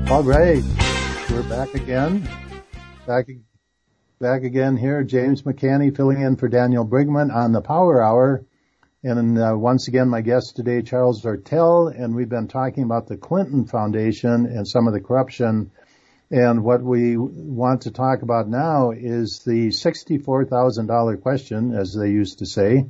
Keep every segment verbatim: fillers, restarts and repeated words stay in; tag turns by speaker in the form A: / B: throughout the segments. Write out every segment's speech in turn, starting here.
A: All right, we're back again. Back, back again here. James McCanny filling in for Daniel Brigman on the Power Hour. And uh, once again, my guest today, Charles Zartell, and we've been talking about the Clinton Foundation and some of the corruption. And what we want to talk about now is the sixty-four thousand dollars question, as they used to say,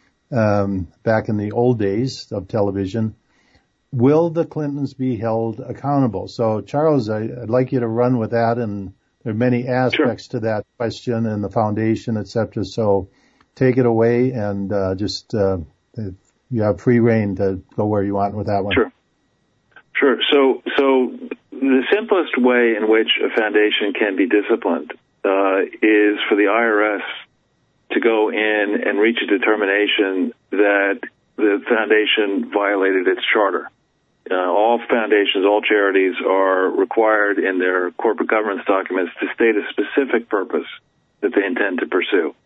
A: um, back in the old days of television. Will the Clintons be held accountable? So, Charles, I, I'd like you to run with that, and there are many aspects sure. to that question and the foundation, et cetera. So take it away and uh, just uh, you have free reign to go where you want with that one.
B: Sure. Sure. So, so the simplest way in which a foundation can be disciplined uh, is for the I R S to go in and reach a determination that the foundation violated its charter. Uh, all foundations, all charities are required in their corporate governance documents to state a specific purpose that they intend to pursue.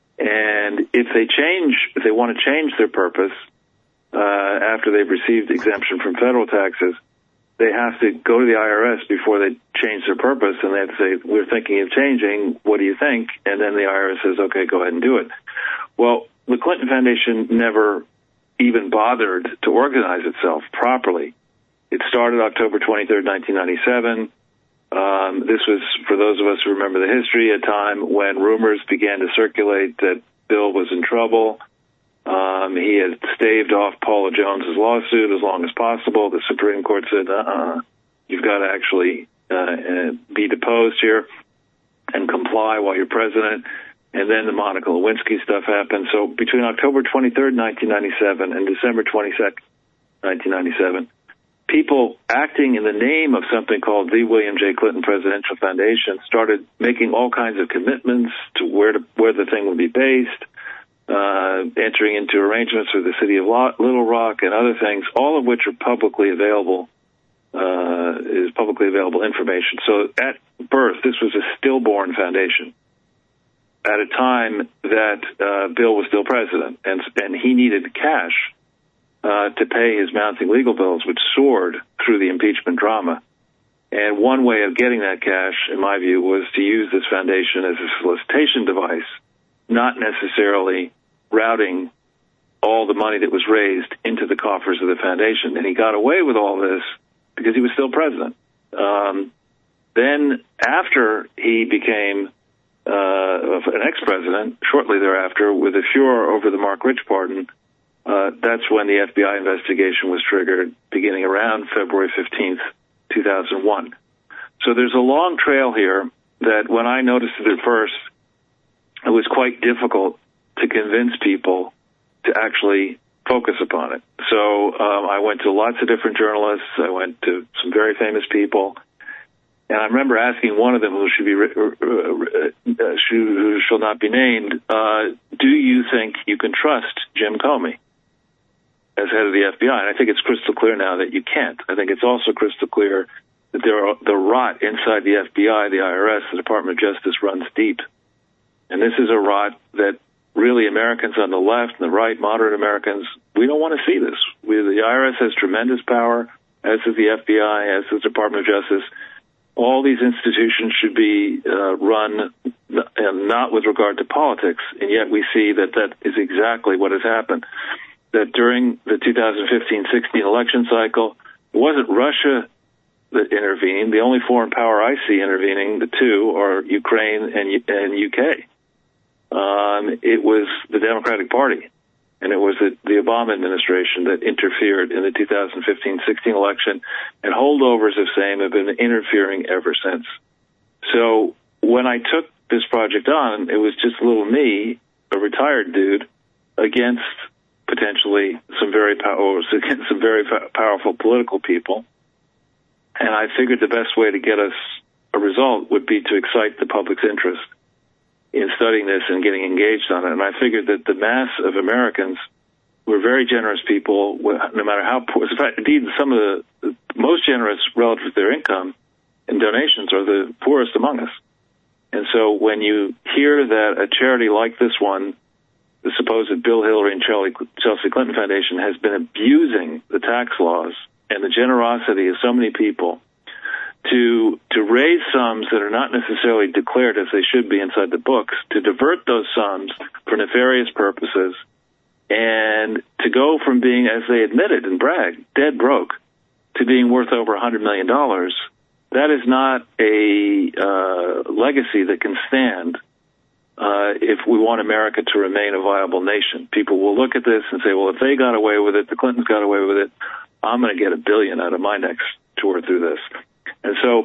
B: And if they change, if they want to change their purpose uh, after they've received exemption from federal taxes, they have to go to the I R S before they change their purpose, and they have to say, we're thinking of changing, what do you think? And then the I R S says, okay, go ahead and do it. Well, the Clinton Foundation never even bothered to organize itself properly. It started October twenty-third, nineteen ninety-seven. Um, this was, for those of us who remember the history, a time when rumors began to circulate that Bill was in trouble. Um, he had staved off Paula Jones's lawsuit as long as possible. The Supreme Court said, uh-uh, you've got to actually uh, uh, be deposed here and comply while you're president. And then the Monica Lewinsky stuff happened. So between October twenty-third, nineteen ninety-seven and December twenty-second, nineteen ninety-seven, people acting in the name of something called the William J. Clinton Presidential Foundation started making all kinds of commitments to where to, where the thing would be based, uh, entering into arrangements with the city of Little Rock and other things, all of which are publicly available, uh, is publicly available information. So at birth, this was a stillborn foundation at a time that uh, Bill was still president, and, and he needed cash uh, to pay his mounting legal bills, which soared through the impeachment drama. And one way of getting that cash, in my view, was to use this foundation as a solicitation device, not necessarily routing all the money that was raised into the coffers of the foundation. And he got away with all this because he was still president. Um, then after he became uh, an ex-president, shortly thereafter, with a furor over the Mark Rich pardon, uh, that's when the F B I investigation was triggered, beginning around February fifteenth, two thousand one. So there's a long trail here that when I noticed it at first, it was quite difficult to convince people to actually focus upon it. So um, I went to lots of different journalists. I went to some very famous people. And I remember asking one of them, who should be uh, uh, who shall not be named, uh, do you think you can trust Jim Comey as head of the F B I? And I think it's crystal clear now that you can't. I think it's also crystal clear that there are, the rot inside the F B I, the I R S, the Department of Justice runs deep. And this is a rot that really Americans on the left and the right, moderate Americans, we don't want to see this. We, the I R S has tremendous power, as does the F B I, as does the Department of Justice. All these institutions should be uh, run uh, not with regard to politics, and yet we see that that is exactly what has happened. That during the two thousand fifteen sixteen election cycle, it wasn't Russia that intervened. The only foreign power I see intervening, the two, are Ukraine and, and U K. Um, it was the Democratic Party, and it was the, the Obama administration that interfered in the two thousand fifteen sixteen election, and holdovers of same have been interfering ever since. So when I took this project on, it was just little me, a retired dude, against potentially some very power, against some very powerful political people. And I figured the best way to get us a result would be to excite the public's interest in studying this and getting engaged on it. And I figured that the mass of Americans were very generous people, no matter how poor. In fact, indeed, some of the, the most generous relative to their income and donations are the poorest among us. And so when you hear that a charity like this one, the supposed Bill Hillary and Chelsea Clinton Foundation, has been abusing the tax laws and the generosity of so many people to to raise sums that are not necessarily declared as they should be inside the books, to divert those sums for nefarious purposes, and to go from being, as they admitted and bragged, dead broke, to being worth over one hundred million dollars, that is not a uh, legacy that can stand uh, if we want America to remain a viable nation. People will look at this and say, well, if they got away with it, the Clintons got away with it, I'm going to get a billion out of my next tour through this. And so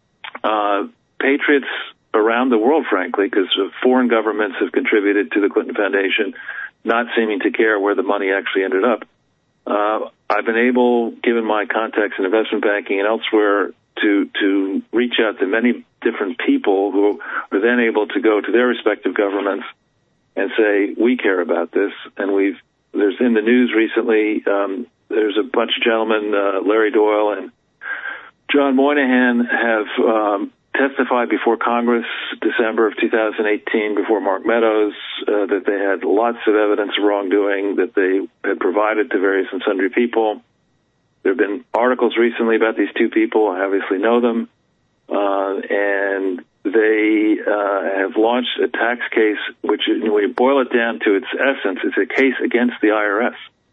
B: uh, patriots around the world, frankly, because foreign governments have contributed to the Clinton Foundation, not seeming to care where the money actually ended up. Uh, I've been able, given my contacts in investment banking and elsewhere, to to reach out to many different people who are then able to go to their respective governments and say, we care about this. And we've, there's in the news recently, um, there's a bunch of gentlemen, uh, Larry Doyle and John Moynihan, have um, testified before Congress December of two thousand eighteen before Mark Meadows uh, that they had lots of evidence of wrongdoing that they had provided to various and sundry people. There have been articles recently about these two people. I obviously know them. Uh, and they uh, have launched a tax case, which, when you boil it down to its essence, is a case against the I R S,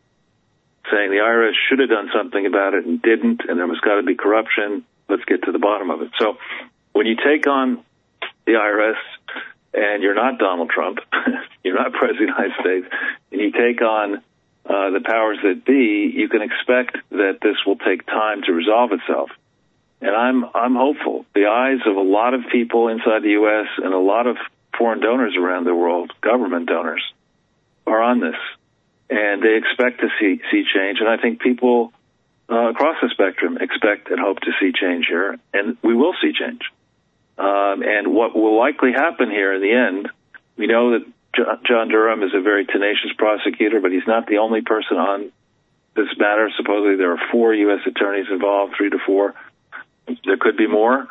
B: saying the I R S should have done something about it and didn't, and there was got to be corruption. Let's get to the bottom of it. So when you take on the I R S and you're not Donald Trump, you're not President of the United States, and you take on uh, the powers that be, you can expect that this will take time to resolve itself. And I'm I'm hopeful. The eyes of a lot of people inside the U S and a lot of foreign donors around the world, government donors, are on this. And they expect to see see change. And I think people uh, across the spectrum expect and hope to see change here. And we will see change. Um, and what will likely happen here in the end, we know that John Durham is a very tenacious prosecutor, but he's not the only person on this matter. Supposedly there are four U S attorneys involved, three to four. There could be more.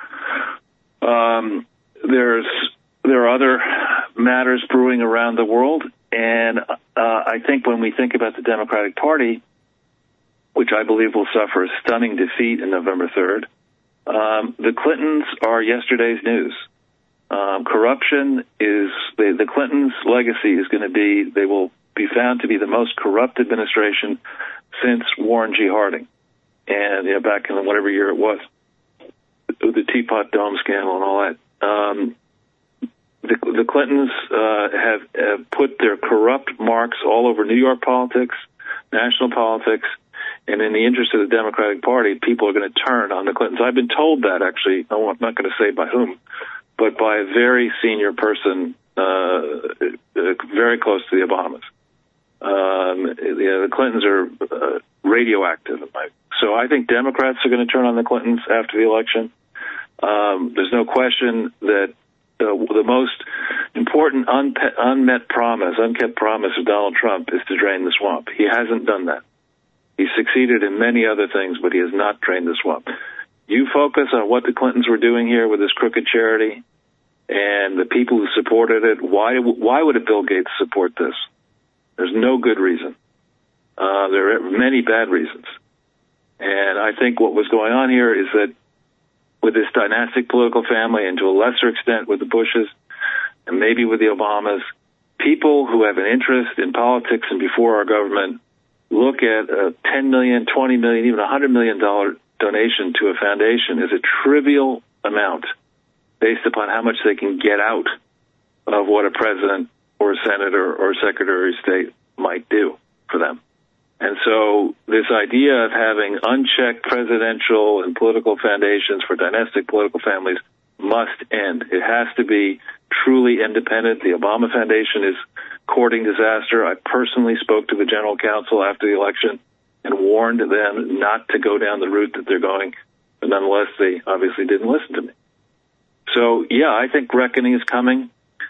B: Um, there's there are other matters brewing around the world, and uh, I think when we think about the Democratic Party, which I believe will suffer a stunning defeat in November third, um, the Clintons are yesterday's news. Um, corruption is, the, the Clintons' legacy is going to be, they will be found to be the most corrupt administration since Warren G. Harding. And, you know, back in whatever year it was, the Teapot Dome scandal and all that. Um, the, the Clintons uh, have, have put their corrupt marks all over New York politics, national politics, and in the interest of the Democratic Party, people are going to turn on the Clintons. I've been told that, actually. I'm not going to say by whom, but by a very senior person, uh, very close to the Obamas. Um, the, the Clintons are uh, radioactive. So I think Democrats are going to turn on the Clintons after the election. Um, there's no question that uh, the most important unpe- unmet promise, unkept promise of Donald Trump is to drain the swamp. He hasn't done that. He's succeeded in many other things, but he has not drained the swamp. You focus on what the Clintons were doing here with this crooked charity and the people who supported it. Why, why would a Bill Gates support this? There's no good reason. Uh, there are many bad reasons. And I think what was going on here is that with this dynastic political family, and to a lesser extent with the Bushes, and maybe with the Obamas, people who have an interest in politics and before our government look at a ten million dollars, twenty million dollars, even one hundred million dollars donation to a foundation as a trivial amount based upon how much they can get out of what a president or a senator or a secretary of state might do for them. And so this idea of having unchecked presidential and political foundations for dynastic political families must end. It has to be truly independent. The Obama Foundation is courting disaster. I personally spoke to the general counsel after the election and warned them not to go down the route that they're going. But nonetheless, they obviously didn't listen to me. So, yeah, I think reckoning is coming.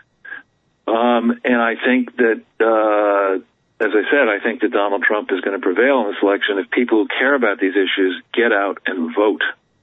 B: Um, and I think that, uh, as I said, I think that Donald Trump is going to prevail in this election if people who care about these issues get out and vote.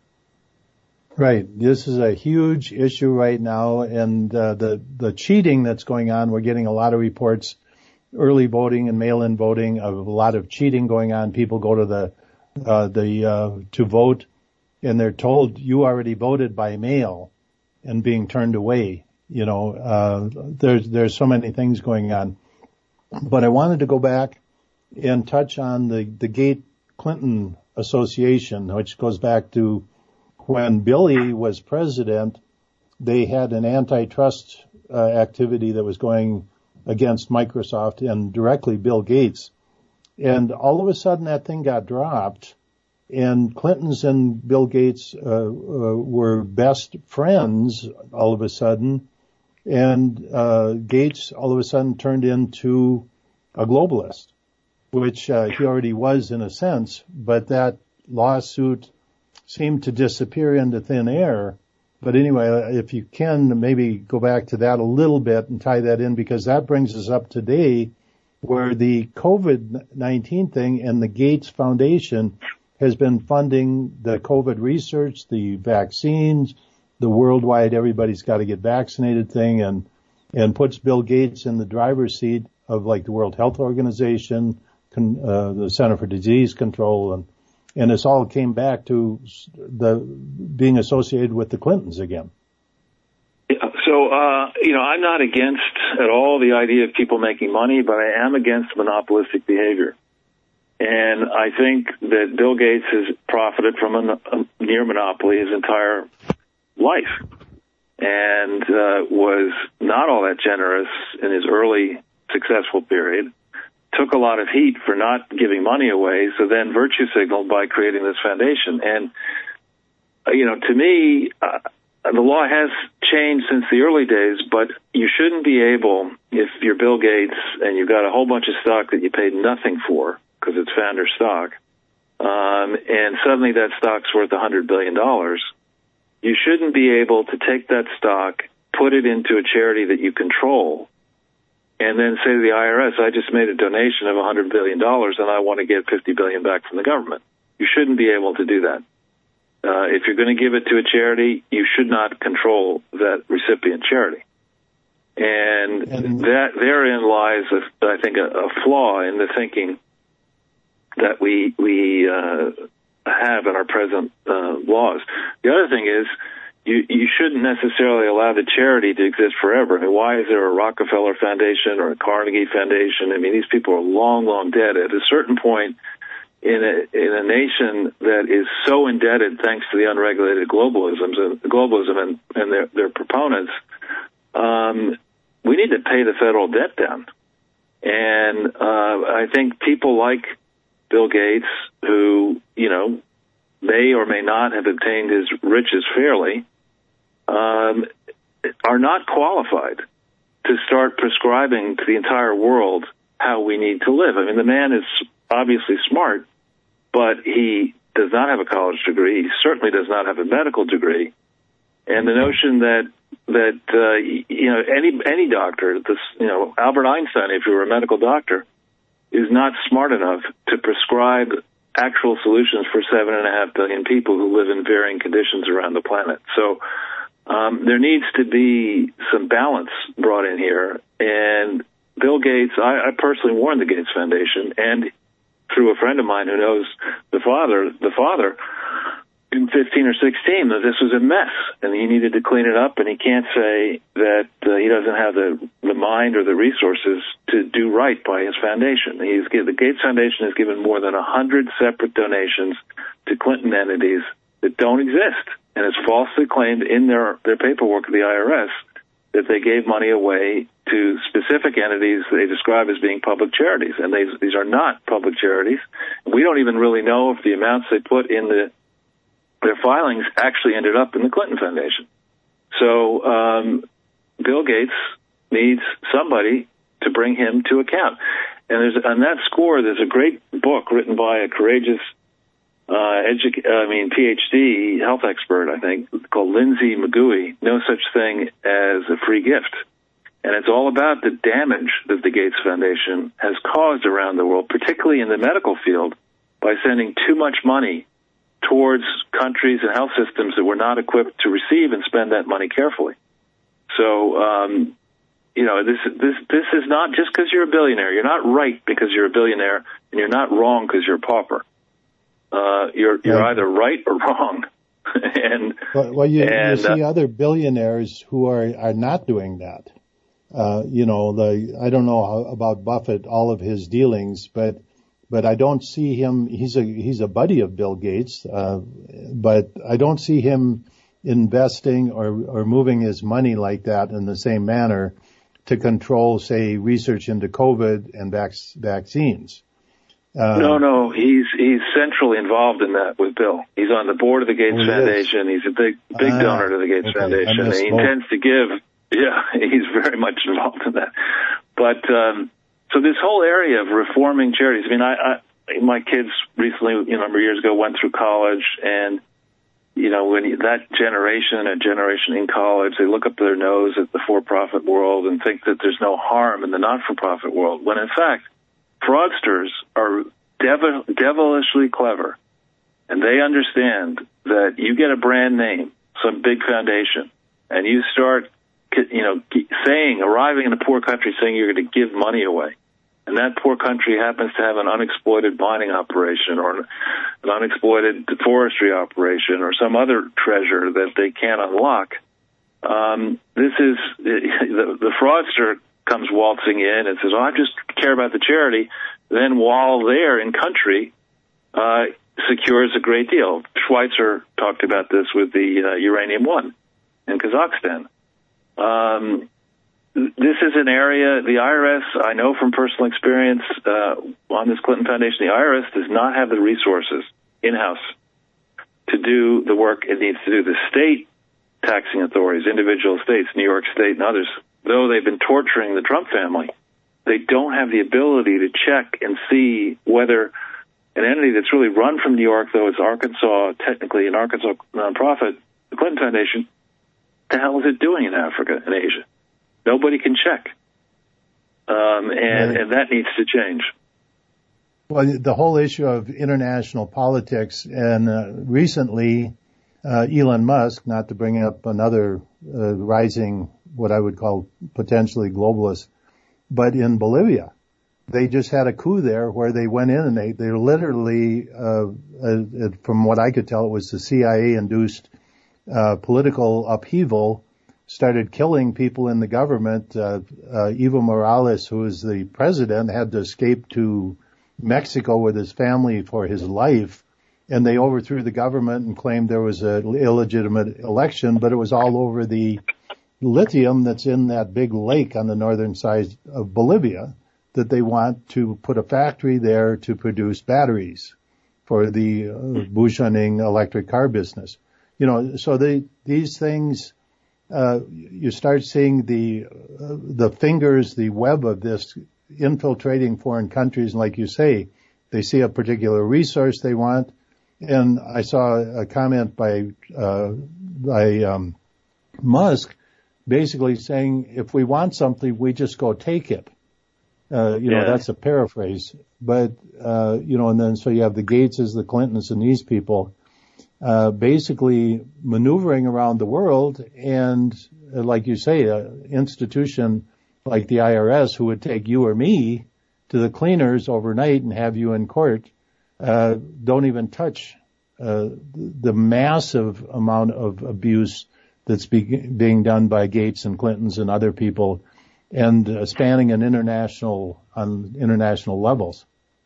A: Right. This is a huge issue right now, and uh, the the cheating that's going on, we're getting a lot of reports, early voting and mail-in voting, of a lot of cheating going on. People go to the uh, the uh, to vote and they're told you already voted by mail and being turned away. You know, uh, there's, there's so many things going on. But I wanted to go back and touch on the, the Gates Clinton Association, which goes back to when Billy was president. They had an antitrust uh, activity that was going against Microsoft and directly Bill Gates. And all of a sudden that thing got dropped, and Clinton's and Bill Gates uh, uh, were best friends all of a sudden. And uh, Gates all of a sudden turned into a globalist, which uh, he already was in a sense, but that lawsuit seemed to disappear into thin air. But anyway, if you can maybe go back to that a little bit and tie that in, because that brings us up today where the COVID nineteen thing and the Gates Foundation has been funding the COVID research, the vaccines, the worldwide everybody's got to get vaccinated thing, and and puts Bill Gates in the driver's seat of like the World Health Organization, uh, the Center for Disease Control, and and this all came back to the being associated with the Clintons again.
B: So, uh, you know, I'm not against at all the idea of people making money, but I am against monopolistic behavior. And I think that Bill Gates has profited from a, a near monopoly his entire life, and uh, was not all that generous in his early successful period, took a lot of heat for not giving money away, so then virtue signaled by creating this foundation. And, uh, you know, to me, uh, the law has changed since the early days, but you shouldn't be able, if you're Bill Gates and you've got a whole bunch of stock that you paid nothing for, because it's founder stock, um, and suddenly that stock's worth one hundred billion dollars, you shouldn't be able to take that stock, put it into a charity that you control, and then say to the I R S, I just made a donation of one hundred billion dollars and I want to get fifty billion dollars back from the government. You shouldn't be able to do that. Uh, if you're going to give it to a charity, you should not control that recipient charity. And, and that therein lies, a, I think, a, a flaw in the thinking that we we uh, have in our present uh, laws. The other thing is, you, you shouldn't necessarily allow the charity to exist forever. I mean, why is there a Rockefeller Foundation or a Carnegie Foundation? I mean, these people are long, long dead. At a certain point, in a, in a nation that is so indebted thanks to the unregulated globalism, globalism and, and their, their proponents, um, we need to pay the federal debt down. And uh, I think people like Bill Gates, who, you know, may or may not have obtained his riches fairly, um, are not qualified to start prescribing to the entire world how we need to live. I mean, the man is obviously smart, but he does not have a college degree. He certainly does not have a medical degree. And the notion that that uh, you know any any doctor, this you know Albert Einstein, if you were a medical doctor, is not smart enough to prescribe actual solutions for seven and a half billion people who live in varying conditions around the planet. So um, there needs to be some balance brought in here. And Bill Gates, I, I personally warned the Gates Foundation, and through a friend of mine who knows the father, the father in fifteen or sixteen, that this was a mess and he needed to clean it up. And he can't say that uh, he doesn't have the the mind or the resources to do right by his foundation. He's the Gates Foundation has given more than a hundred separate donations to Clinton entities that don't exist, and it's falsely claimed in their their paperwork of the I R S that they gave money away to specific entities they describe as being public charities, and they, these are not public charities. We don't even really know if the amounts they put in the their filings actually ended up in the Clinton Foundation. So um, Bill Gates needs somebody to bring him to account. And there's on that score, there's a great book written by a courageous, uh, edu- I mean, PhD health expert, I think, called Lindsay McGooey, No Such Thing as a Free Gift. And it's all about the damage that the Gates Foundation has caused around the world, particularly in the medical field, by sending too much money towards countries and health systems that were not equipped to receive and spend that money carefully. So, um, you know, this this this is not just because you're a billionaire. You're not right because you're a billionaire, and you're not wrong because you're a pauper. Uh, you're you're either right or wrong, and
A: well, well you,
B: and,
A: you see
B: uh,
A: other billionaires who are are not doing that. Uh, you know, the I don't know how, about Buffett, all of his dealings, but but I don't see him. He's a he's a buddy of Bill Gates, uh, but I don't see him investing or or moving his money like that in the same manner to control, say, research into COVID and vac- vaccines. Uh,
B: no, no, he's he's centrally involved in that with Bill. He's on the board of the Gates
A: oh, he
B: Foundation.
A: Is.
B: He's a big big
A: ah,
B: donor to the Gates
A: okay.
B: Foundation. And he intends to give. Yeah, he's very much involved in that. But um, so this whole area of reforming charities. I mean, I, I my kids recently, you know, a number of years ago, went through college, and you know, when you, that generation, a generation in college, they look up their nose at the for-profit world and think that there's no harm in the not-for-profit world, when in fact, fraudsters are devil, devilishly clever, and they understand that you get a brand name, some big foundation, and you start, you know, saying, arriving in a poor country saying you're going to give money away, and that poor country happens to have an unexploited mining operation or an unexploited forestry operation or some other treasure that they can't unlock. Um, this is, the, the fraudster comes waltzing in and says, oh, I just care about the charity. Then while they're in country, uh, secures a great deal. Schweitzer talked about this with the uh, Uranium One in Kazakhstan. Um, This is an area, the I R S, I know from personal experience uh, on this Clinton Foundation, the I R S does not have the resources in-house to do the work it needs to do. The state taxing authorities, individual states, New York State and others, though they've been torturing the Trump family, they don't have the ability to check and see whether an entity that's really run from New York, though it's Arkansas, technically an Arkansas nonprofit, the Clinton Foundation, the hell is it doing in Africa and Asia? Nobody can check, um, and,
A: right.
B: and that needs to change.
A: Well, the whole issue of international politics, and uh, recently, uh, Elon Musk, not to bring up another uh, rising, what I would call potentially globalist, but in Bolivia, they just had a coup there where they went in and they, they literally, uh, uh, from what I could tell, it was the C I A-induced uh, political upheaval, started killing people in the government. Uh, uh, Evo Morales, who is the president, had to escape to Mexico with his family for his life, and they overthrew the government and claimed there was an illegitimate election, but it was all over the lithium that's in that big lake on the northern side of Bolivia that they want to put a factory there to produce batteries for the uh, Buchanan electric car business. You know, so they, these things, Uh, you start seeing the uh, the fingers, the web of this infiltrating foreign countries, and like you say, they see a particular resource they want. And I saw a comment by uh, by um, Musk, basically saying, if we want something, we just go take it. Uh, you know,
B: yeah.
A: that's a paraphrase, but uh, you know, and then so you have the Gateses, the Clintons, and these people. Uh, basically maneuvering around the world, and uh, like you say, an institution like the I R S, who would take you or me to the cleaners overnight and have you in court, uh, don't even touch uh, the massive amount of abuse that's be- being done by Gates and Clintons and other people, and uh, spanning an international on international levels.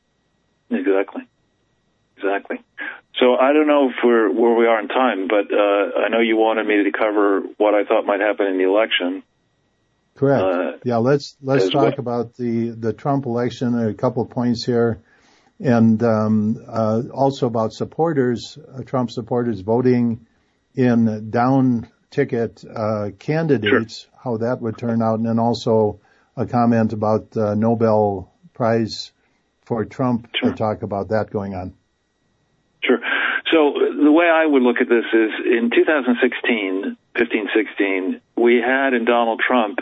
B: Exactly. Exactly. So I don't know if we're where we are in time, but uh, I know you wanted me to cover what I thought might happen in the election.
A: Correct.
B: Uh,
A: yeah, let's let's talk
B: well.
A: about the the Trump election. A couple of points here, and um, uh, also about supporters, uh, Trump supporters voting in down ticket uh, candidates, sure. How that would turn out, and then also a comment about uh, Nobel Prize for Trump.
B: Sure.
A: To talk about that going on.
B: Sure. So the way I would look at this is in two thousand sixteen, fifteen, sixteen, we had in Donald Trump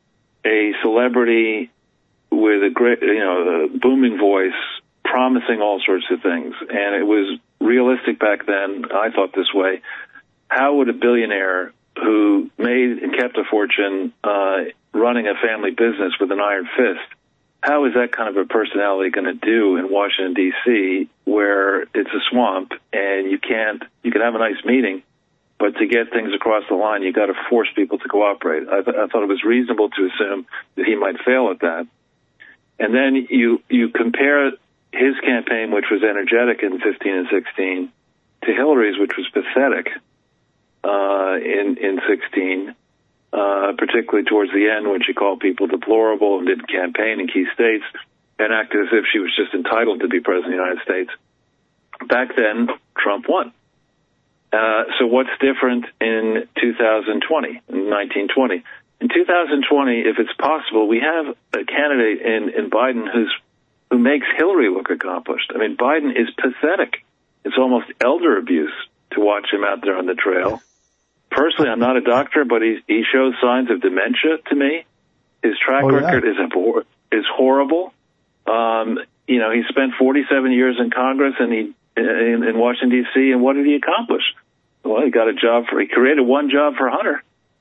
B: a celebrity with a great, you know, a booming voice, promising all sorts of things. And it was realistic back then. I thought this way. How would a billionaire who made and kept a fortune, uh, running a family business with an iron fist, how is that kind of a personality going to do in Washington, D C, where it's a swamp and you can't, you can have a nice meeting, but to get things across the line, you got to force people to cooperate. I, th- I thought it was reasonable to assume that he might fail at that. And then you, you compare his campaign, which was energetic in fifteen and sixteen, to Hillary's, which was pathetic uh, in, in sixteen. Uh, particularly towards the end when she called people deplorable and didn't campaign in key states and acted as if she was just entitled to be president of the United States. Back then, Trump won. Uh, so what's different in two thousand twenty, in nineteen twenty? In two thousand twenty, if it's possible, we have a candidate in, in Biden who's, who makes Hillary look accomplished. I mean, Biden is pathetic. It's almost elder abuse to watch him out there on the trail. Personally, I'm not a doctor, but he he shows signs of dementia to me. His track
A: oh, yeah.
B: record is abhor- is horrible. Um, you know, he spent forty-seven years in Congress and he in, in Washington D C. And what did he accomplish? Well, he got a job for he created one job for Hunter.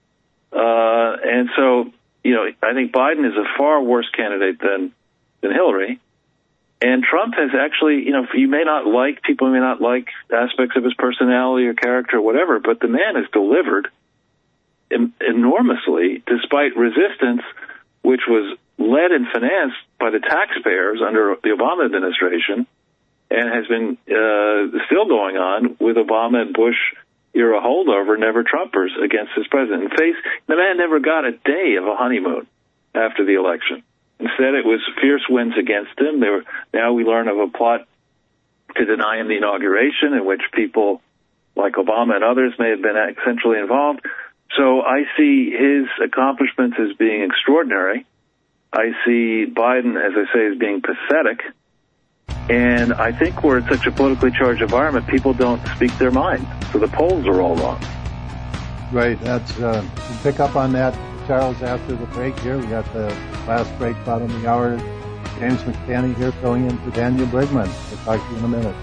B: Uh, and so, you know, I think Biden is a far worse candidate than than Hillary. And Trump has actually, you know, you may not like, people may not like aspects of his personality or character or whatever, but the man has delivered em- enormously despite resistance, which was led and financed by the taxpayers under the Obama administration and has been uh, still going on with Obama and Bush era holdover, never Trumpers against his president. In face, the man never got a day of a honeymoon after the election. Instead, it was fierce winds against him. There were, now we learn of a plot to deny him the inauguration in which people like Obama and others may have been centrally involved. So I see his accomplishments as being extraordinary. I see Biden, as I say, as being pathetic. And I think we're in such a politically charged environment, people don't speak their mind. So the polls are all wrong.
A: Right. That's uh, we'll pick up on that, Charles, after the break here. We got the last break, bottom of the hour. James McCanny here filling in for Daniel Brigman. We'll talk to you in a minute.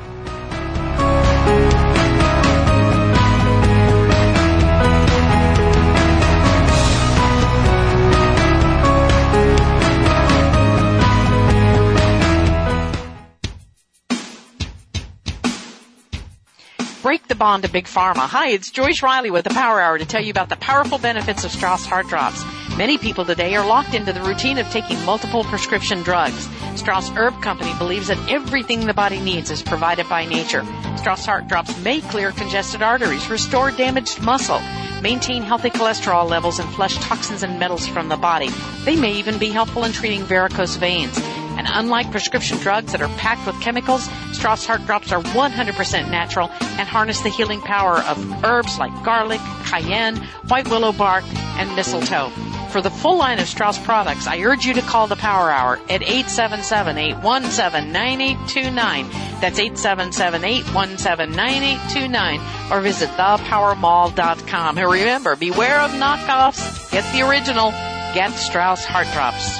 C: Break the bond to Big Pharma. Hi, it's Joyce Riley with the Power Hour to tell you about the powerful benefits of Strauss Heart Drops. Many people today are locked into the routine of taking multiple prescription drugs. Strauss Herb Company believes that everything the body needs is provided by nature. Strauss Heart Drops may clear congested arteries, restore damaged muscle, maintain healthy cholesterol levels, and flush toxins and metals from the body. They may even be helpful in treating varicose veins. And unlike prescription drugs that are packed with chemicals, Strauss Heart Drops are one hundred percent natural and harness the healing power of herbs like garlic, cayenne, white willow bark, and mistletoe. For the full line of Strauss products, I urge you to call the Power Hour at eight seven seven, eight one seven, nine eight two nine. That's eight seven seven, eight one seven, nine eight two nine. Or visit the power mall dot com. And remember, beware of knockoffs. Get the original. Get Strauss Heart Drops.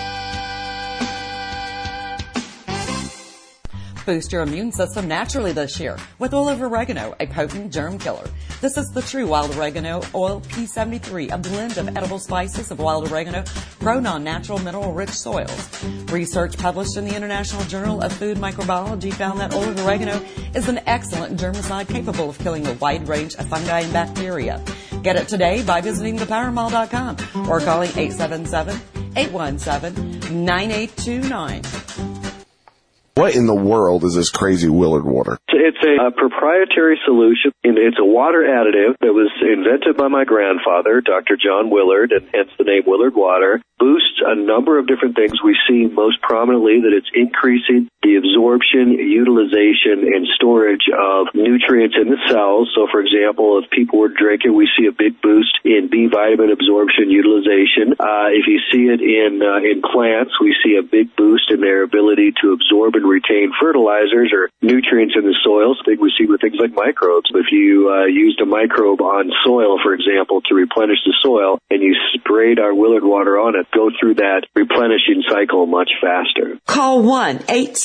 D: Boost your immune system naturally this year with oil of oregano, a potent germ killer. This is the true wild oregano oil P seventy-three, a blend of edible spices of wild oregano grown on natural mineral-rich soils. Research published in the International Journal of Food Microbiology found that oil of oregano is an excellent germicide capable of killing a wide range of fungi and bacteria. Get it today by visiting the power mall dot com or calling eight seven seven, eight one seven, nine eight two nine.
E: What in the world is this crazy Willard water?
F: It's a, a proprietary solution, and it's a water additive that was invented by my grandfather, Doctor John Willard, and hence the name Willard Water. Boosts a number of different things. We see most prominently that it's increasing the absorption, utilization, and storage of nutrients in the cells. So, for example, if people were drinking, we see a big boost in B vitamin absorption, utilization. Uh, if you see it in uh, in plants, we see a big boost in their ability to absorb and retain fertilizers or nutrients in the soils. I think we see with things like microbes. If you uh, used a microbe on soil, for example, to replenish the soil, and you sprayed our Willard Water on it, go through that replenishing cycle much faster.
D: Call one eight seven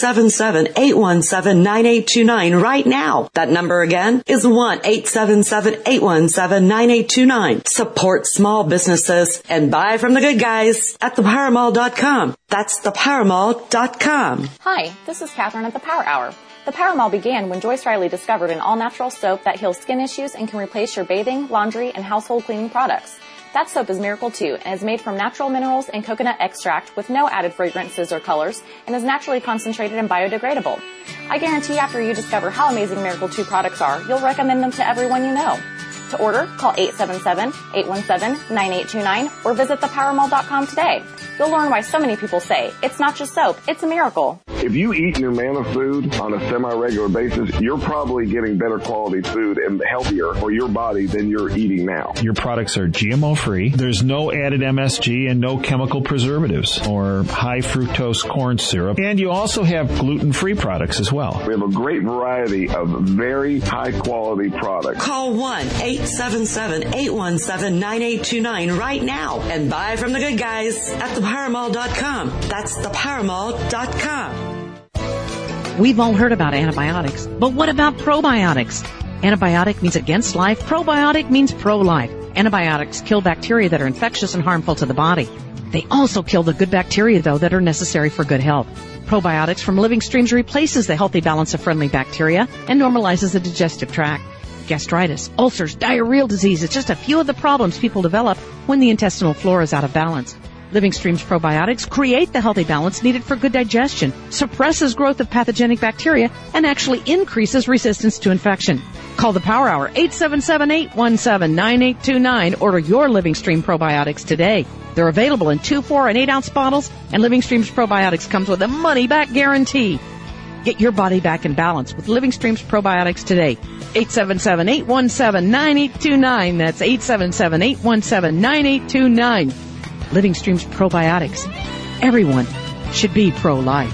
D: seven seven, eight one seven, nine eight two nine right now. That number again is one eight seven seven, eight one seven, nine eight two nine. Support small businesses and buy from the good guys at the power mall dot com. That's the power mall dot com.
G: Hi, this is Catherine at the Power Hour. The Power Mall began when Joyce Riley discovered an all-natural soap that heals skin issues and can replace your bathing, laundry, and household cleaning products. That soap is Miracle two and is made from natural minerals and coconut extract with no added fragrances or colors and is naturally concentrated and biodegradable. I guarantee after you discover how amazing Miracle two products are, you'll recommend them to everyone you know. To order, call eight seven seven, eight one seven, nine eight two nine or visit the power mall dot com today. You'll learn why so many people say, it's not just soap, it's a miracle.
H: If you eat Numanna food on a semi-regular basis, you're probably getting better quality food and healthier for your body than you're eating now.
I: Your products are G M O free. There's no added M S G and no chemical preservatives or high fructose corn syrup. And you also have gluten-free products as well.
H: We have a great variety of very high-quality products.
D: Call one eight seven seven, eight one seven, nine eight two nine right now and buy from the good guys at the power mall dot com. That's the power mall dot com.
C: We've all heard about antibiotics, but what about probiotics? Antibiotic means against life. Probiotic means pro-life. Antibiotics kill bacteria that are infectious and harmful to the body. They also kill the good bacteria, though, that are necessary for good health. Probiotics from Living Streams replaces the healthy balance of friendly bacteria and normalizes the digestive tract. Gastritis, ulcers, diarrheal disease is just a few of the problems people develop when the intestinal flora is out of balance. Living Streams probiotics create the healthy balance needed for good digestion, suppresses growth of pathogenic bacteria, and actually increases resistance to infection. Call the Power Hour, eight seven seven, eight one seven, nine eight two nine. Order your Living Stream probiotics today. They're available in two, four, and eight ounce bottles, and Living Streams probiotics comes with a money-back guarantee. Get your body back in balance with Living Streams probiotics today. eight seven seven, eight one seven, nine eight two nine. That's eight seven seven, eight one seven, nine eight two nine. Living Streams probiotics. Everyone should be pro-life.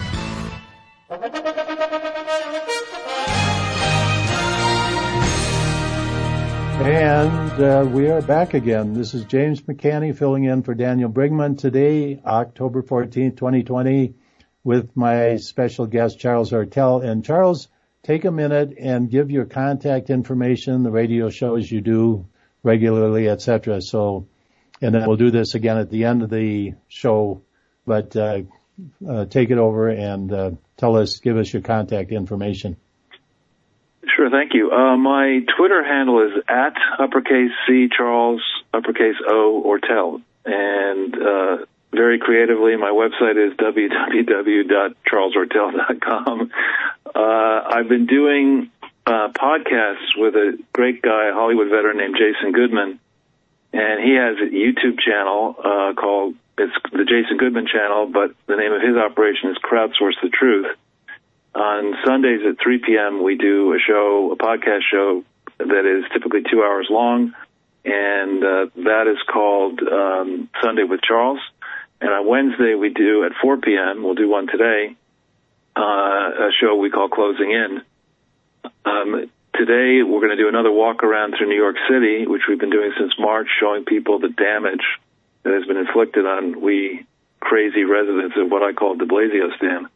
A: And uh, we are back again. This is James McCanny filling in for Daniel Brigman today, October fourteenth, twenty twenty, with my special guest, Charles Ortel. And Charles, take a minute and give your contact information, the radio shows you do regularly, et cetera. So, and then we'll do this again at the end of the show, but uh, uh, take it over and uh, tell us, give us your contact information.
B: Sure, thank you. Uh, my Twitter handle is at uppercase C Charles, uppercase O Ortel. And uh, very creatively, my website is w w w dot charles ortel dot com. Uh, I've been doing uh, podcasts with a great guy, a Hollywood veteran named Jason Goodman. And he has a YouTube channel uh, called, it's the Jason Goodman channel, but the name of his operation is Crowdsource the Truth. On Sundays at three p.m., we do a show, a podcast show that is typically two hours long, and uh, that is called um, Sunday with Charles. And on Wednesday, we do at four p.m., we'll do one today, uh, a show we call Closing In. Um, Today, we're going to do another walk around through New York City, which we've been doing since March, showing people the damage that has been inflicted on we crazy residents of what I call de Blasio stand.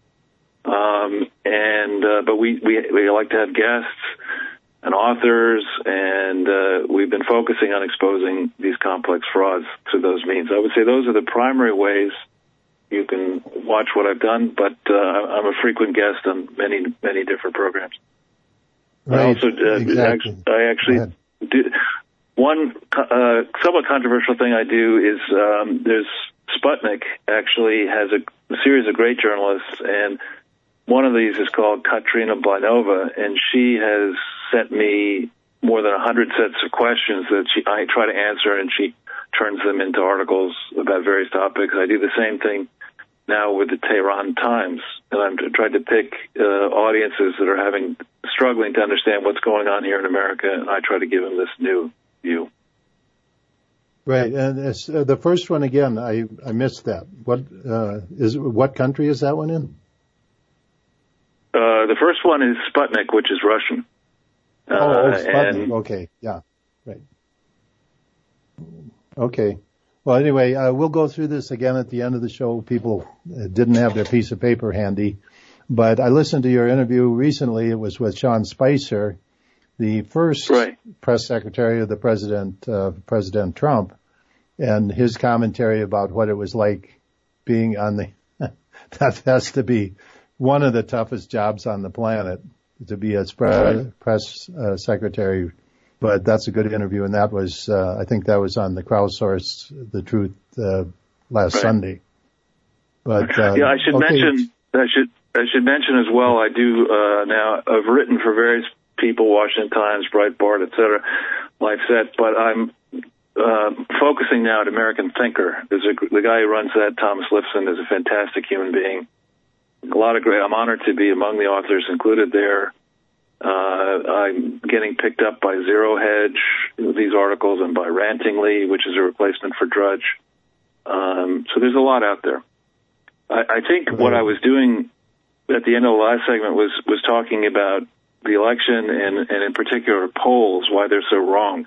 B: Um, and, uh, but we, we, we like to have guests and authors, and, uh, we've been focusing on exposing these complex frauds through those means. I would say those are the primary ways you can watch what I've done, but, uh, I'm a frequent guest on many, many different programs.
A: Right,
B: I also, uh,
A: exactly.
B: I actually do one uh, somewhat controversial thing I do is um, there's Sputnik actually has a, a series of great journalists, and one of these is called Katrina Blinova, and she has sent me more than a hundred sets of questions that she I try to answer, and she turns them into articles about various topics. I do the same thing now with the Tehran Times, and I'm trying to pick uh, audiences that are having struggling to understand what's going on here in America, and I try to give them this new view.
A: Right, and it's, uh, the first one again, I I missed that. What uh, is what country is that one in?
B: Uh, the first one is Sputnik, which is Russian.
A: Uh, oh, Sputnik.
B: And,
A: okay, yeah, right. Okay. Well, anyway, uh, we'll go through this again at the end of the show. People uh, didn't have their piece of paper handy. But I listened to your interview recently. It was with Sean Spicer, the first
B: right. press
A: secretary of the president, uh, President Trump, and his commentary about what it was like being on the, that has to be one of the toughest jobs on the planet, to be a right. press uh, secretary. But that's a good interview, and that was, uh, I think that was on the Crowdsource, The Truth, uh, last right. Sunday. But, uh,
B: yeah, I should
A: okay.
B: mention, I should, I should mention as well, I do, uh, now, I've written for various people, Washington Times, Breitbart, et cetera, LifeSet, but I'm, uh, focusing now at American Thinker. There's a, the guy who runs that, Thomas Lifson, is a fantastic human being. A lot of great, I'm honored to be among the authors included there. Uh, I'm getting picked up by Zero Hedge, these articles, and by Rantingly, which is a replacement for Drudge. Um, so there's a lot out there. I, I think right. what I was doing at the end of the last segment was, was talking about the election and, and in particular polls, why they're so wrong.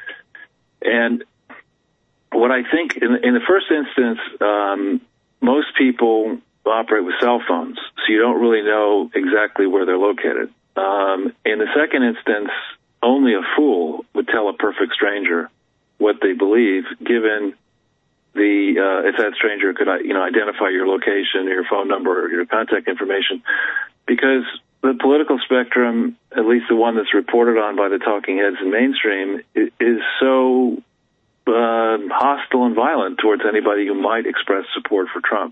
B: And what I think in, in the first instance, um, most people operate with cell phones, so you don't really know exactly where they're located. Um, in the second instance, only a fool would tell a perfect stranger what they believe, given the uh, if that stranger could, you know, identify your location, your phone number, or your contact information, because the political spectrum, at least the one that's reported on by the talking heads in mainstream, is so uh, hostile and violent towards anybody who might express support for Trump.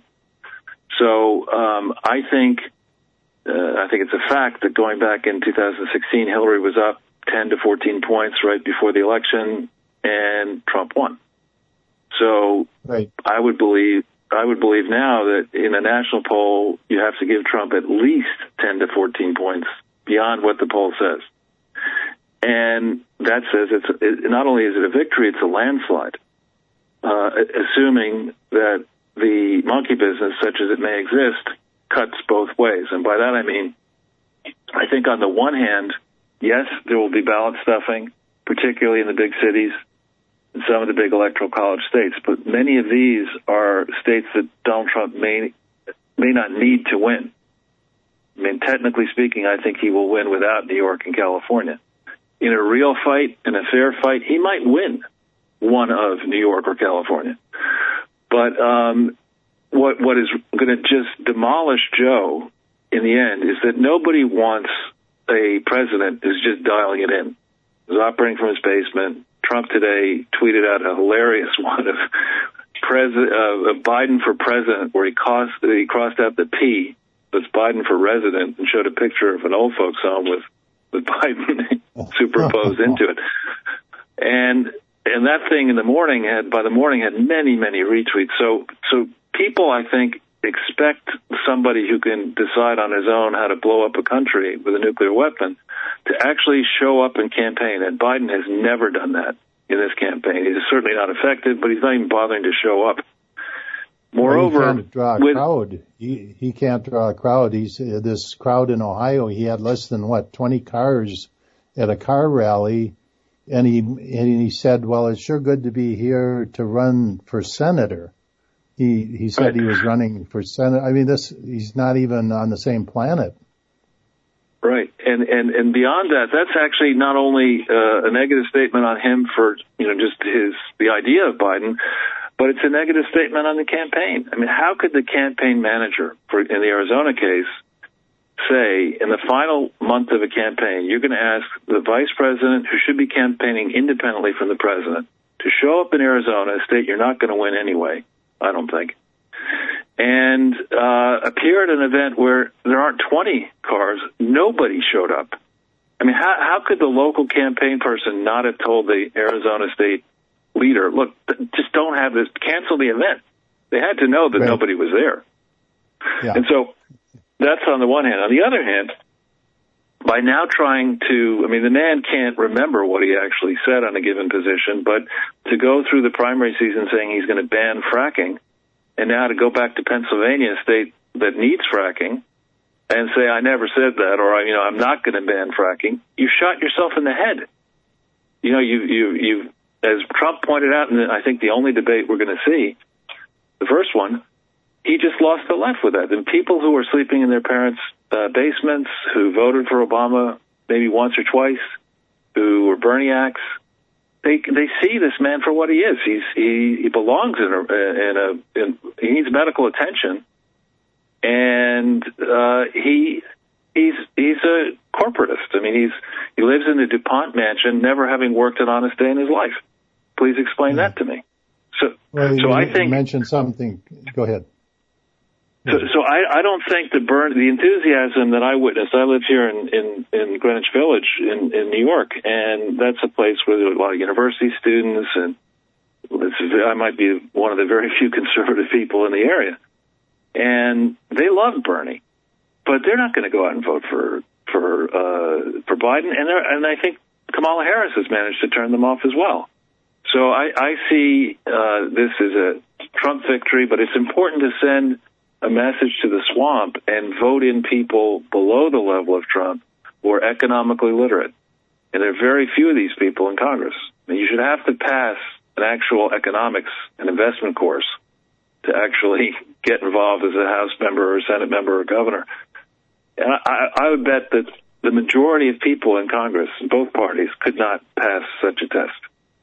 B: So um, I think. Uh, I think it's a fact that going back in two thousand sixteen, Hillary was up ten to fourteen points right before the election, and Trump won. So right. I would believe I would believe now that in a national poll, you have to give Trump at least ten to fourteen points beyond what the poll says. And that says it's it, not only is it a victory, it's a landslide, uh, assuming that the monkey business, such as it may exist, cuts both ways. And by that I mean, I think on the one hand, yes, there will be ballot stuffing, particularly in the big cities and some of the big electoral college states. But many of these are states that Donald Trump may may not need to win. I mean, technically speaking, I think he will win without New York and California. In a real fight, in a fair fight, he might win one of New York or California. But um What what is going to just demolish Joe in the end is that nobody wants a president who's just dialing it in, who's operating from his basement. Trump today tweeted out a hilarious one of President uh, Biden for president, where he crossed he crossed out the P, that's Biden for resident, and showed a picture of an old folks home with with Biden superposed into it. And and that thing in the morning had by the morning had many many retweets. So so. People, I think, expect somebody who can decide on his own how to blow up a country with a nuclear weapon to actually show up and campaign. And Biden has never done that in this campaign. He's certainly not effective, but he's not even bothering to show up. Moreover,
A: well, he can't draw a
B: with,
A: crowd. He, he can't draw a crowd. He's uh, this crowd in Ohio. He had less than what twenty cars at a car rally, and he and he said, "Well, it's sure good to be here to run for senator." He he said right. he was running for Senate. I mean, this he's not even on the same planet.
B: Right, and and and beyond that, that's actually not only uh, a negative statement on him for you know just his the idea of Biden, but it's a negative statement on the campaign. I mean, how could the campaign manager for in the Arizona case say in the final month of a campaign, you're going to ask the vice president, who should be campaigning independently from the president, to show up in Arizona, a state you're not going to win anyway? I don't think, and uh, appear at an event where there aren't twenty cars. Nobody showed up. I mean, how, how could the local campaign person not have told the Arizona state leader, look, just don't have this, cancel the event? They had to know that right. nobody was there. Yeah. And so that's on the one hand. On the other hand, by now trying to, I mean, the man can't remember what he actually said on a given position, but to go through the primary season saying he's going to ban fracking, and now to go back to Pennsylvania, a state that needs fracking, and say, I never said that, or, you know, I'm not going to ban fracking, you shot yourself in the head. You know, you, you, you, as Trump pointed out, and I think the only debate we're going to see, the first one, he just lost the left with that. And people who were sleeping in their parents' uh, basements, who voted for Obama maybe once or twice, who were Berniacs, they they see this man for what he is. He's he, he belongs in a in a in, he needs medical attention, and uh, he he's he's a corporatist. I mean, he's he lives in a DuPont mansion, never having worked an honest day in his life. Please explain yeah. that to me. So
A: well,
B: so
A: you,
B: I think
A: you mentioned something. Go ahead.
B: So, so I, I don't think the burn, the enthusiasm that I witnessed. I live here in, in, in Greenwich Village in, in New York, and that's a place where there are a lot of university students, and it's, I might be one of the very few conservative people in the area. And they love Bernie, but they're not going to go out and vote for for uh, for Biden. And and I think Kamala Harris has managed to turn them off as well. So I, I see uh, this as a Trump victory, but it's important to send a message to the swamp and vote in people below the level of Trump who are economically literate. And there are very few of these people in Congress. I mean, you should have to pass an actual economics and investment course to actually get involved as a House member or Senate member or governor. And I, I would bet that the majority of people in Congress, both parties, could not pass such a test.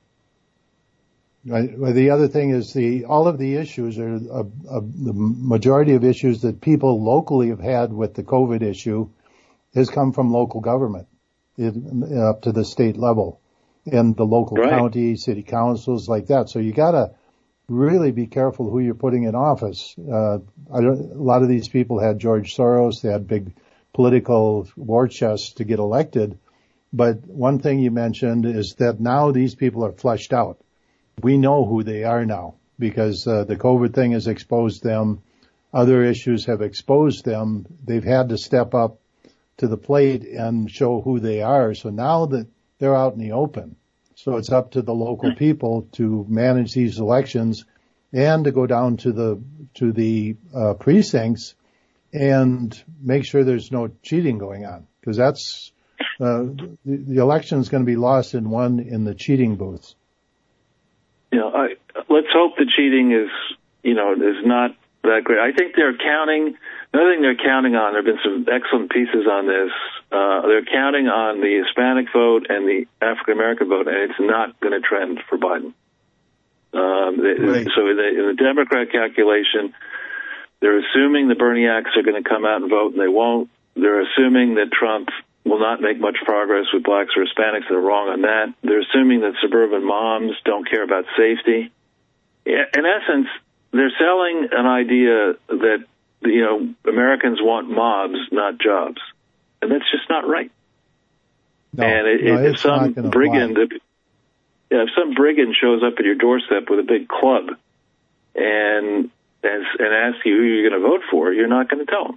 A: Right. Well, the other thing is the all of the issues are uh, uh, the majority of issues that people locally have had with the COVID issue has come from local government it, up to the state level and the local right. county, city councils like that. So you got to really be careful who you're putting in office. Uh, I don't, a lot of these people had George Soros. They had big political war chests to get elected. But one thing you mentioned is that now these people are flushed out. We know who they are now because uh, the COVID thing has exposed them. Other issues have exposed them. They've had to step up to the plate and show who they are. So now that they're out in the open, so it's up to the local people to manage these elections and to go down to the to the uh, precincts and make sure there's no cheating going on, because that's uh, the, the election is going to be lost and won in the cheating booths.
B: You know, I, let's hope the cheating is, you know, is not that great. I think they're counting, another thing they're counting on, there have been some excellent pieces on this, uh, they're counting on the Hispanic vote and the African-American vote, and it's not going to trend for Biden. Um, they, right. So in the, in the Democrat calculation, they're assuming the Berniacs are going to come out and vote, and they won't. They're assuming that Trump will not make much progress with blacks or Hispanics. They're wrong on that. They're assuming that suburban moms don't care about safety. In essence, they're selling an idea that, you know, Americans want mobs, not jobs. And that's just not right.
A: No,
B: and it,
A: no,
B: if some brigand, if, yeah, if some brigand shows up at your doorstep with a big club and, and, and asks you who you're going to vote for, you're not going to tell them.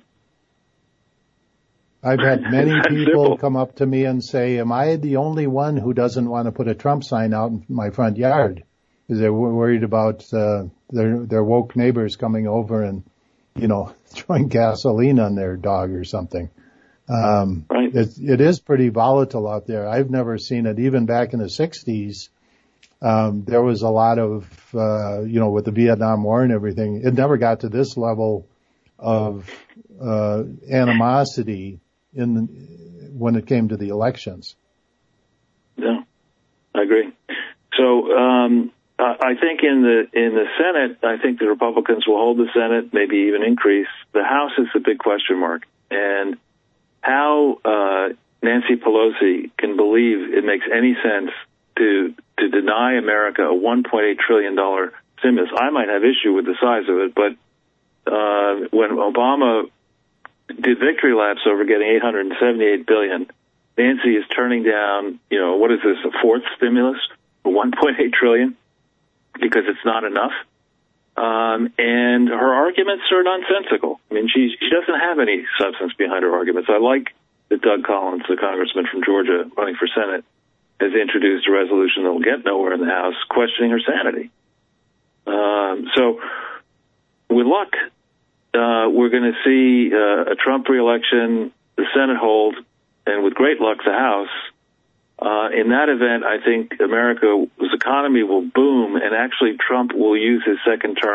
A: I've had many people come up to me and say, am I the only one who doesn't want to put a Trump sign out in my front yard? Because they're worried about uh, their their woke neighbors coming over and, you know, throwing gasoline on their dog or something. Um,
B: right.
A: it, it is pretty volatile out there. I've never seen it. Even back in the sixties, um, there was a lot of, uh, you know, with the Vietnam War and everything, it never got to this level of uh, animosity in when it came to the elections.
B: Yeah, I agree. So um, I think in the in the Senate, I think the Republicans will hold the Senate, maybe even increase. The House is the big question mark, and how uh, Nancy Pelosi can believe it makes any sense to to deny America a one point eight trillion dollars stimulus. I might have issue with the size of it, but uh, when Obama did victory laps over getting eight hundred seventy-eight billion dollars, Nancy is turning down, you know, what is this, a fourth stimulus for one point eight trillion dollars because it's not enough. Um, and her arguments are nonsensical. I mean, she she doesn't have any substance behind her arguments. I like that Doug Collins, the congressman from Georgia running for Senate, has introduced a resolution that will get nowhere in the House, questioning her sanity. Um, so, with luck, uh, we're going to see uh, a Trump reelection, the Senate hold, and with great luck, the House. Uh, in that event, I think America's economy will boom, and actually Trump will use his second term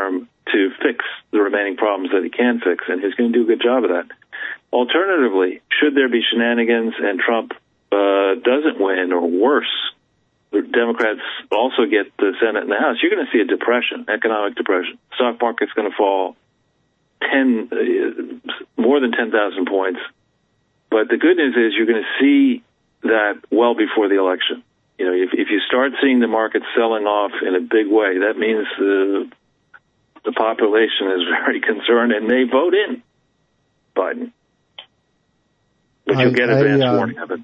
B: to fix the remaining problems that he can fix, and he's going to do a good job of that. Alternatively, should there be shenanigans and Trump uh, doesn't win, or worse, the Democrats also get the Senate and the House, you're going to see a depression, economic depression. Stock market's going to fall ten, uh, more than ten thousand points. But the good news is you're going to see that well before the election. You know, if, if you start seeing the market selling off in a big way, that means the the population is very concerned and may vote in Biden. But you'll get advance uh, warning of it.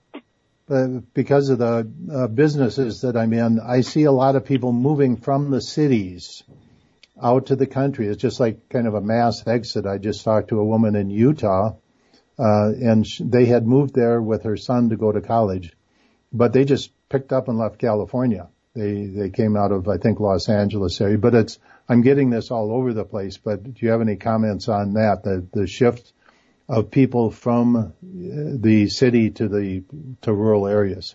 A: Uh, because of the uh, businesses that I'm in, I see a lot of people moving from the cities out to the country. It's just like kind of a mass exit. I just talked to a woman in Utah, uh, and sh- they had moved there with her son to go to college, but they just picked up and left California. They they came out of, I think, Los Angeles area. But it's I'm getting this all over the place. But do you have any comments on that? The the shift of people from the city to the to rural areas?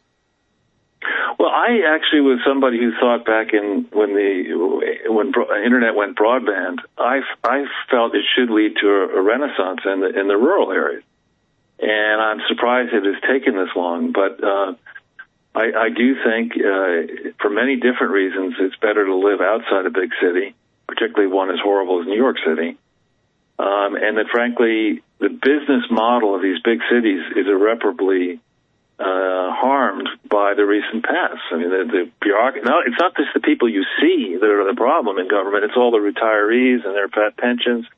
B: Well, I actually was somebody who thought back in when the when bro- internet went broadband, I, I felt it should lead to a, a renaissance in the in the rural areas, and I'm surprised it has taken this long. But uh, I, I do think, uh, for many different reasons, it's better to live outside a big city, particularly one as horrible as New York City. Um, and that, frankly, the business model of these big cities is irreparably uh, harmed by the recent past. I mean, the, the bureaucracy. No, it's not just the people you see that are the problem in government. It's all the retirees and their pensions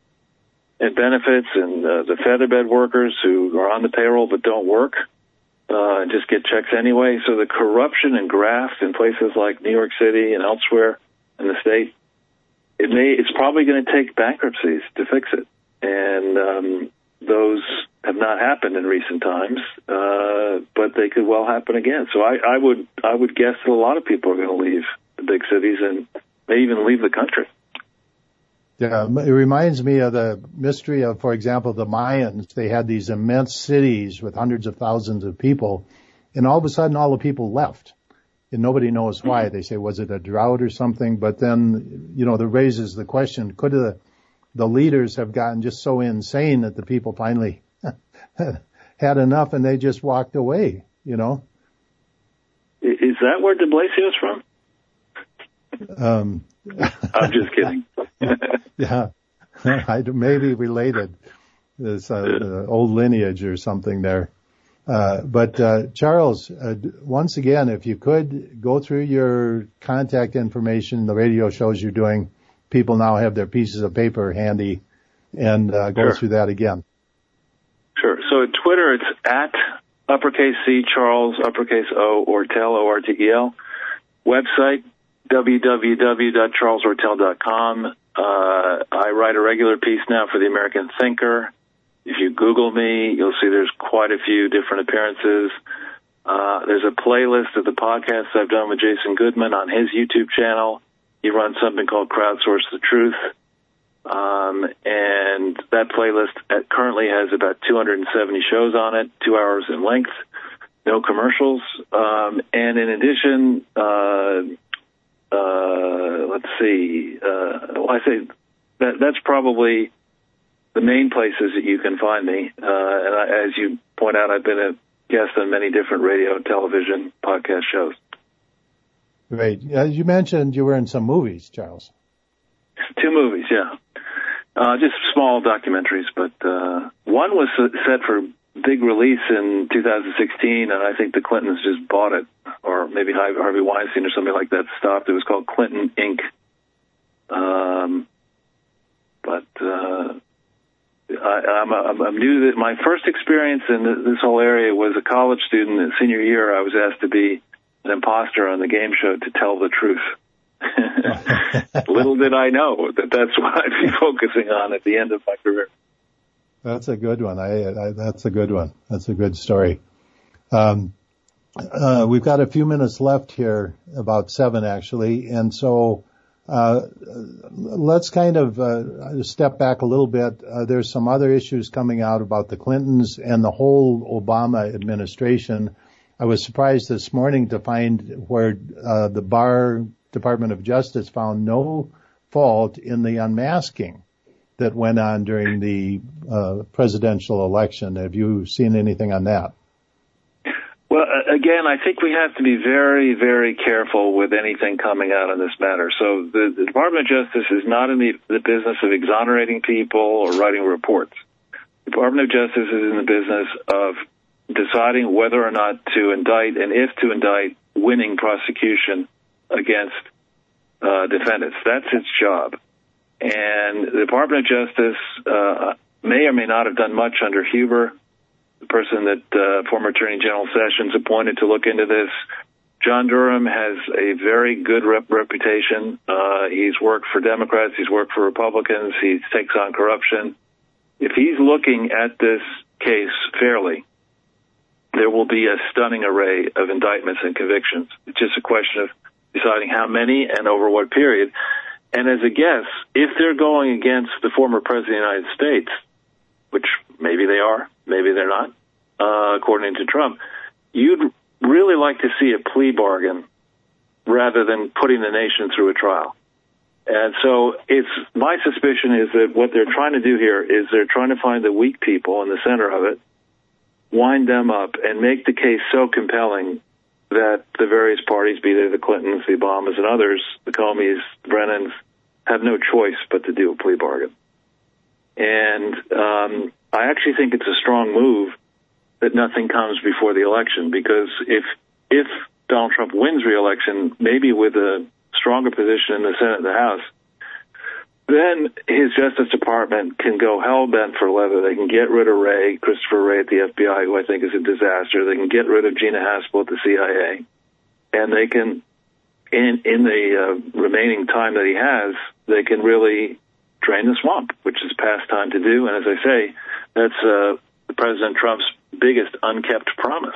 B: and benefits, and uh, the featherbed workers who are on the payroll but don't work uh, and just get checks anyway. So the corruption and graft in places like New York City and elsewhere in the state, It may, it's probably going to take bankruptcies to fix it. And um, those have not happened in recent times, uh, but they could well happen again. So I, I would I would guess that a lot of people are going to leave the big cities and may even leave the country.
A: Yeah, it reminds me of the mystery of, for example, the Mayans. They had these immense cities with hundreds of thousands of people, and all of a sudden all the people left. And nobody knows why. They say, was it a drought or something? But then, you know, that raises the question, could the, the leaders have gotten just so insane that the people finally had enough and they just walked away, you know?
B: Is that where de Blasio is from?
A: Um,
B: I'm just kidding.
A: Yeah, I, maybe related. There's uh, old lineage or something there. Uh, but, uh, Charles, uh, once again, if you could go through your contact information, the radio shows you're doing, people now have their pieces of paper handy, and, uh, go
B: sure.
A: through that again.
B: Sure. So at Twitter, it's at uppercase C, Charles, uppercase O, Ortel, O R T E L. Website, w w w dot charles ortel dot com. Uh, I write a regular piece now for the American Thinker. If you Google me, you'll see there's quite a few different appearances. Uh, there's a playlist of the podcasts I've done with Jason Goodman on his YouTube channel. He runs something called Crowdsource the Truth. Um, and that playlist currently has about two hundred seventy shows on it, two hours in length, no commercials. Um, and in addition, uh, uh, let's see, uh, well, I say that that's probably the main places that you can find me. Uh, and I, as you point out, I've been a guest on many different radio, television, podcast shows.
A: Great. As you mentioned, you were in some movies, Charles.
B: Two movies, yeah. Uh, just small documentaries, but uh, one was set for big release in two thousand sixteen, and I think the Clintons just bought it, or maybe Harvey Weinstein or something like that stopped. It was called Clinton Incorporated. Um, but... Uh, I, I'm, I'm, I'm new to my first experience in this whole area was a college student. In senior year, I was asked to be an imposter on the game show to tell the truth. Little did I know that that's what I'd be focusing on at the end of my career.
A: That's a good one. I, I that's a good one. That's a good story. Um, uh, we've got a few minutes left here, about seven actually, and so. Uh, let's kind of uh, step back a little bit. Uh, there's some other issues coming out about the Clintons and the whole Obama administration. I was surprised this morning to find where uh, the Barr Department of Justice found no fault in the unmasking that went on during the uh, presidential election. Have you seen anything on that?
B: Well, again, I think we have to be very, very careful with anything coming out on this matter. So the, the Department of Justice is not in the, the business of exonerating people or writing reports. The Department of Justice is in the business of deciding whether or not to indict, and if to indict, winning prosecution against uh, defendants. That's its job. And the Department of Justice uh, may or may not have done much under Huber, the person that uh, former Attorney General Sessions appointed to look into this. John Durham has a very good rep- reputation. Uh, he's worked for Democrats. He's worked for Republicans. He takes on corruption. If he's looking at this case fairly, there will be a stunning array of indictments and convictions. It's just a question of deciding how many and over what period. And as a guess, if they're going against the former President of the United States, which maybe they are, maybe they're not, uh, according to Trump, you'd really like to see a plea bargain rather than putting the nation through a trial. And so it's my suspicion is that what they're trying to do here is they're trying to find the weak people in the center of it, wind them up, and make the case so compelling that the various parties, be they the Clintons, the Obamas, and others, the Comeys, the Brennans, have no choice but to do a plea bargain. And um, I actually think it's a strong move that nothing comes before the election, because if if Donald Trump wins re-election, maybe with a stronger position in the Senate and the House, then his Justice Department can go hell-bent for leather. They can get rid of Wray, Christopher Wray at the F B I, who I think is a disaster. They can get rid of Gina Haspel at the C I A. And they can, in, in the uh, remaining time that he has, they can really drain the swamp, which is past time to do. And as I say, that's uh, President Trump's biggest unkept promise.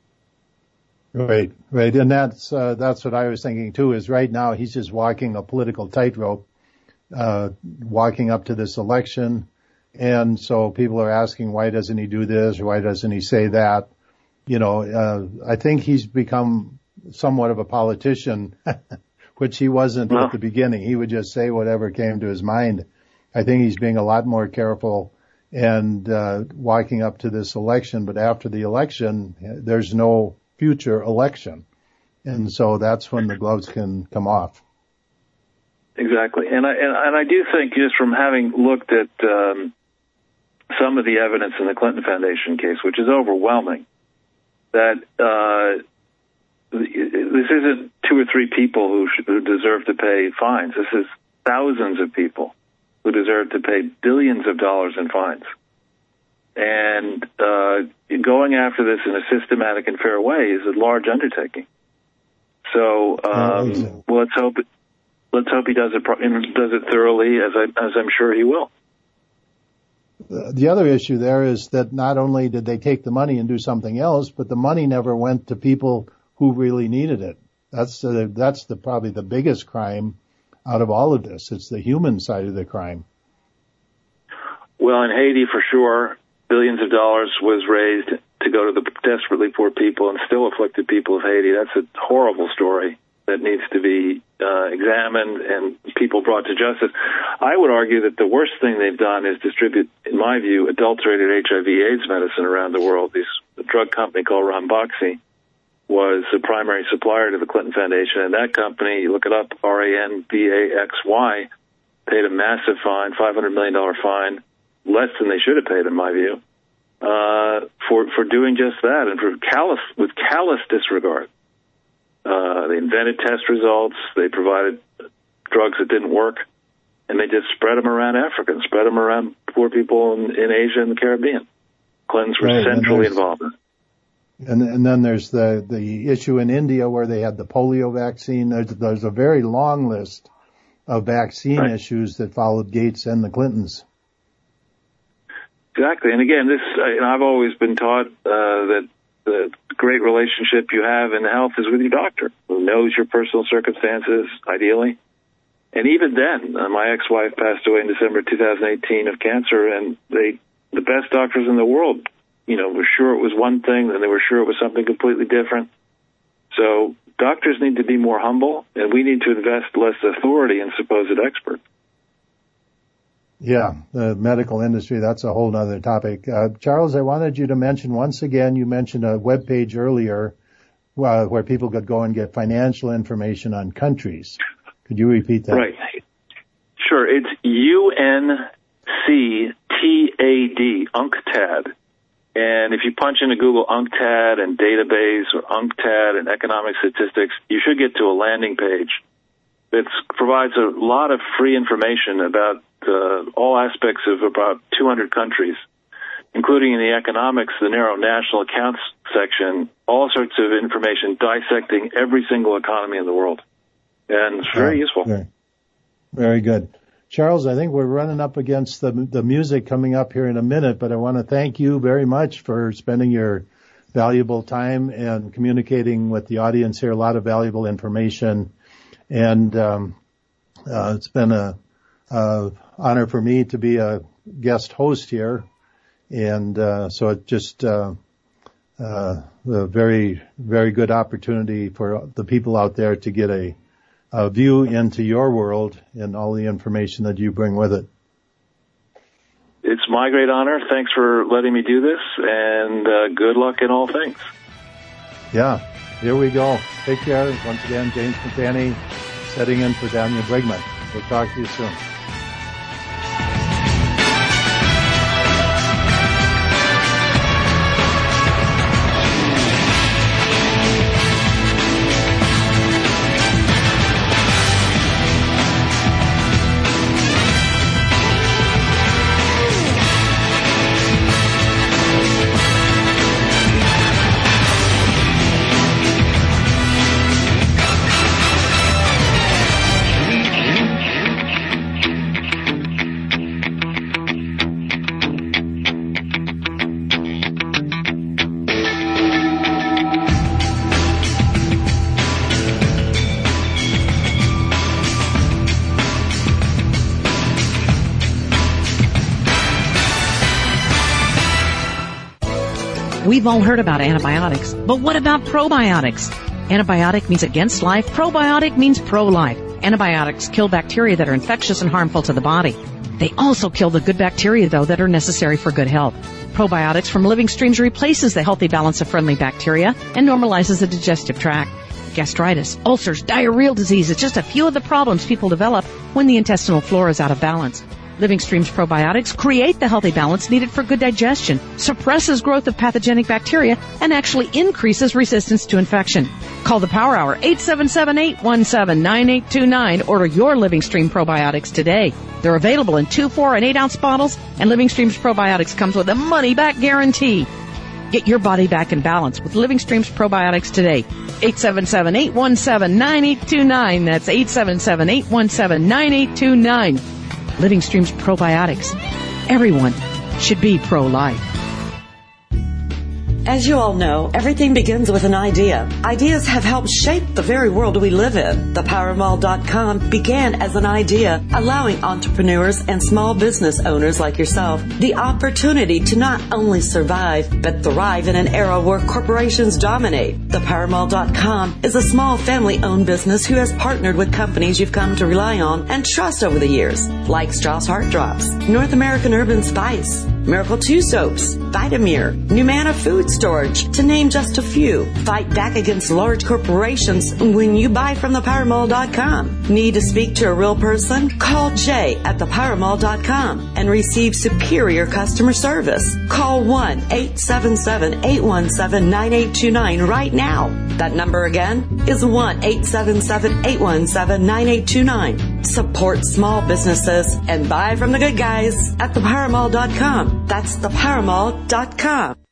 A: Right, right. And that's uh, that's what I was thinking, too, is right now he's just walking a political tightrope. Uh, walking up to this election. And so people are asking, why doesn't he do this? Or why doesn't he say that? You know, uh, I think he's become somewhat of a politician, which he wasn't well, at the beginning. He would just say whatever came to his mind. I think he's being a lot more careful and, uh, walking up to this election. But after the election, there's no future election. And so that's when the gloves can come off.
B: Exactly, and I and, and I do think, just from having looked at um, some of the evidence in the Clinton Foundation case, which is overwhelming, that uh, this isn't two or three people who, should, who deserve to pay fines. This is thousands of people who deserve to pay billions of dollars in fines. And uh, going after this in a systematic and fair way is a large undertaking. So um, well, let's hope. It, Let's hope he does it does it thoroughly, as I as I'm sure he will.
A: The other issue there is that not only did they take the money and do something else, but the money never went to people who really needed it. That's the, that's the probably the biggest crime out of all of this. It's the human side of the crime.
B: Well, in Haiti, for sure, billions of dollars was raised to go to the desperately poor people and still afflicted people of Haiti. That's a horrible story that needs to be uh, examined and people brought to justice. I would argue that the worst thing they've done is distribute, in my view, adulterated H I V AIDS medicine around the world. This a drug company called Ranbaxy was the primary supplier to the Clinton Foundation, and that company, you look it up, R A N B A X Y, paid a massive fine, five hundred million dollars fine, less than they should have paid, in my view, uh, for, for doing just that, and for callous, with callous disregard. Uh, they invented test results. They provided drugs that didn't work, and they just spread them around Africa and spread them around poor people in, in Asia and the Caribbean. Clintons were right, centrally involved.
A: And, and then there's the, the issue in India where they had the polio vaccine. There's, there's a very long list of vaccine right. issues that followed Gates and the Clintons.
B: Exactly. And again, this, you know, I've always been taught uh, that the great relationship you have in health is with your doctor, who knows your personal circumstances, ideally. And even then, uh, my ex-wife passed away in December two thousand eighteen of cancer, and they, the best doctors in the world, you know, were sure it was one thing, then they were sure it was something completely different. So doctors need to be more humble, and we need to invest less authority in supposed experts.
A: Yeah, the medical industry, that's a whole other topic. Uh, Charles, I wanted you to mention once again, you mentioned a web page earlier uh, where people could go and get financial information on countries. Could you repeat that?
B: Right. Sure. It's U N C T A D, UNCTAD. And if you punch into Google UNCTAD and database or UNCTAD and economic statistics, you should get to a landing page that provides a lot of free information about uh, all aspects of about two hundred countries, including in the economics, the narrow national accounts section, all sorts of information dissecting every single economy in the world. And it's very
A: yeah,
B: useful.
A: Very, very good. Charles, I think we're running up against the the music coming up here in a minute, but I want to thank you very much for spending your valuable time and communicating with the audience here. A lot of valuable information, and um, uh, it's been a, a honor for me to be a guest host here, and uh, so it just uh, uh, a very very good opportunity for the people out there to get a a view into your world and all the information that you bring with it.
B: It's my great honor. Thanks for letting me do this, and uh, good luck in all things.
A: Yeah, here we go. Take care. Once again, James McCanney, setting in for Daniel Brigman. We'll talk to you soon.
C: We've all heard about antibiotics, but what about probiotics? Antibiotic means against life. Probiotic means pro-life. Antibiotics kill bacteria that are infectious and harmful to the body. They also kill the good bacteria, though, that are necessary for good health. Probiotics from Living Streams replaces the healthy balance of friendly bacteria and normalizes the digestive tract. Gastritis, ulcers, diarrheal disease is just a few of the problems people develop when the intestinal flora is out of balance. Living Streams probiotics create the healthy balance needed for good digestion, suppresses growth of pathogenic bacteria, and actually increases resistance to infection. Call the Power Hour, eight seven seven, eight one seven, nine eight two nine. Order your Living Stream probiotics today. They're available in two, four, and eight ounce bottles, and Living Streams probiotics comes with a money-back guarantee. Get your body back in balance with Living Streams probiotics today. eight seven seven, eight one seven, nine eight two nine. That's eight seven seven, eight one seven, nine eight two nine. Living Streams probiotics. Everyone should be pro-life.
D: As you all know, everything begins with an idea. Ideas have helped shape the very world we live in. The Power Mall dot com began as an idea, allowing entrepreneurs and small business owners like yourself the opportunity to not only survive, but thrive in an era where corporations dominate. The Power Mall dot com is a small family-owned business who has partnered with companies you've come to rely on and trust over the years, like Strauss Heart Drops, North American Urban Spice, Miracle two Soaps, Vitamir, Numana Food Storage, to name just a few. Fight back against large corporations when you buy from the Power Mall dot com. Need to speak to a real person? Call Jay at the Power Mall dot com and receive superior customer service. Call one eight seven seven, eight one seven, nine eight two nine right now. That number again is one eight seven seven, eight one seven, nine eight two nine. Support small businesses and buy from the good guys at the Power Mall dot com. That's the Power Mall dot com.